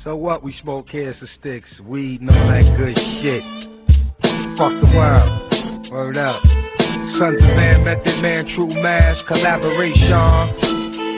So what? We smoke cancer sticks, weed, and all that good shit. Fuck the world. Word up. Sons of Man, Method Man, True Mass, collaboration.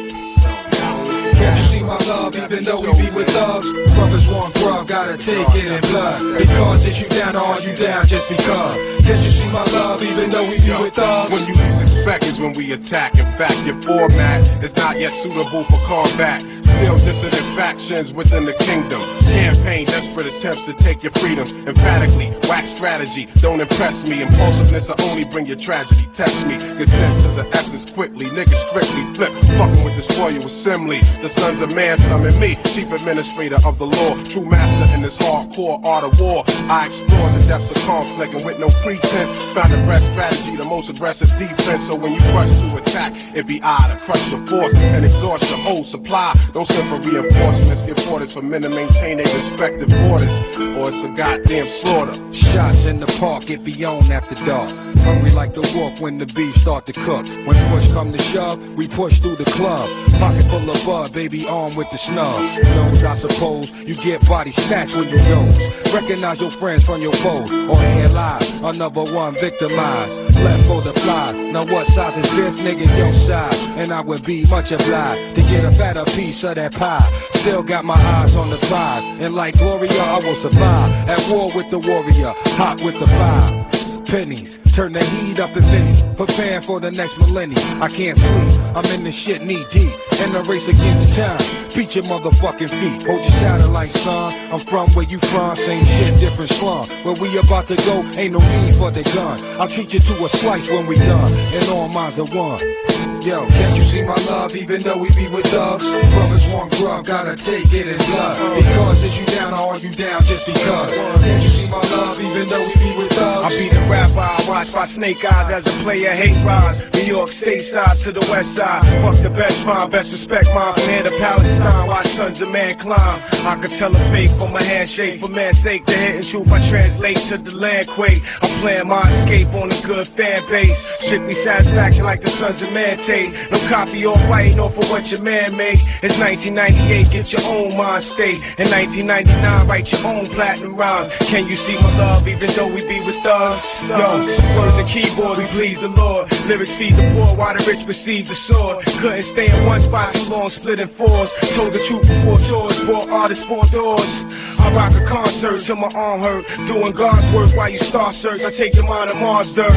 Can't you see my love, even though we be with thugs? Brothers want grub, gotta take it in blood. Because it's you down, all you down, just because. Can't you see my love, even though we be with thugs? When you least expect is when we attack. In fact, your format is not yet suitable for combat. Still dissident factions within the kingdom. Campaign desperate attempts to take your freedoms. Emphatically, whack strategy, don't impress me. Impulsiveness will only bring your tragedy. Test me, get sent to the essence quickly. Niggas strictly flip, fucking with destroyer with Simile. The Sons of Man summon me, chief administrator of the law. True master in this hardcore art of war. I explore the depths of conflict and with no pretense found the best strategy, the most aggressive defense. So when you rush to attack, it be I to crush your force and exhaust your whole supply. Don't send for reinforcements, give orders for men to maintain their respective borders, or it's a goddamn slaughter. Shots in the park, it be on after dark. Hungry like the wolf when the beef start to cook. When push come to shove, we push through the club. Pocket full of bud, baby armed with the snub. Knows I suppose you get body snatched when you doze. Recognize your friends from your foes, or here lies another one victimized. Left for the fly. Now what size is this, nigga? Your size. And I would be much obliged to get a fatter piece of that pie. Still got my eyes on the prize, and like Gloria, I will survive. At war with the warrior, hot with the fire. Pennies, turn the heat up infinity, preparing for the next millennium. I can't sleep, I'm in this shit knee deep, in the race against time. Beat your motherfucking feet, hold your satellite, son. I'm from where you from, same shit, different slum. Where we about to go, ain't no need for the gun. I'll treat you to a slice when we done, and all minds are one. Yo, can't you see my love, even though we be with thugs? Brothers want grub, gotta take it in blood. Because it's you down, or are you down just because? Can't you see my love, even though we be with thugs? I be the rapper, I watch by snake eyes as a player hate rise. New York state side to the west side. Fuck the best mine, best respect mine. From here to Palestine, watch Sons of Man climb. I could tell a fake from a handshake. For man's sake, the hidden truth I translate to the land quake. I'm playing my escape on a good fan base. Strictly satisfaction like the Sons of Man tape. No copy or writing off of what your man made. It's 1998, get your own mind state. In 1999, write your own platinum rhymes. Can you see my love, even though we be with thugs? Yo, words and keyboard, we please the Lord. Lyrics feed the poor, while the rich receive the sword. Couldn't stay in one spot too long, split in fours. Told the truth before tours, bought artists 4 doors. I rock a concert till my arm hurt. Doing God's work while you star search. I take your mind to Mars dirt.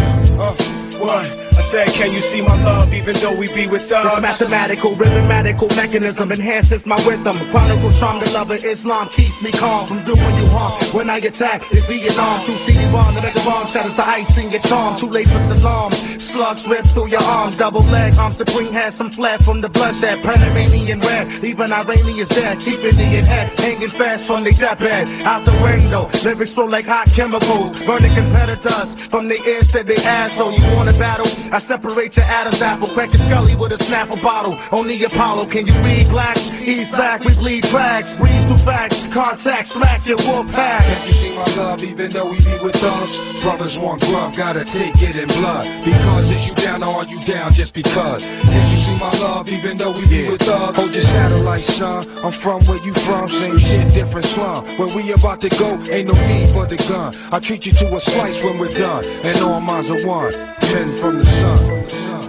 What? I said, can you see my love, even though we be with thugs? This mathematical, rhythmatical mechanism enhances my wisdom. Chronicle charm, the love of Islam keeps me calm from doing you harm. When I attack, it's Vietnam. 2 CD bomb, the mega bomb shatters the ice in your charm. Too late for salams, slugs rip through your arms. Double leg, I'm supreme, has some flair from the bloodshed. Panamanian red, even Iranians dead. Keeping the head, hanging fast from the deathbed. Out the window, lyrics flow like hot chemicals. Burning competitors from the ears to the asshole. You wanna battle? I separate your Adam's apple, crack your Scully with a snapple bottle. Only Apollo, can you read black? He's back, we bleed tracks, breeze through facts, contact, smack your wolf pack. Can't you see my love, even though we be with thugs? Brothers want grub, gotta take it in blood. Because it's you down, or are you down just because? Can't you see my love, even though we be with thugs? Hold your satellite, son. I'm from where you from, same shit, different slum. Where we about to go, ain't no need for the gun. I treat you to a slice when we're done, and all minds are one. Men from the sun.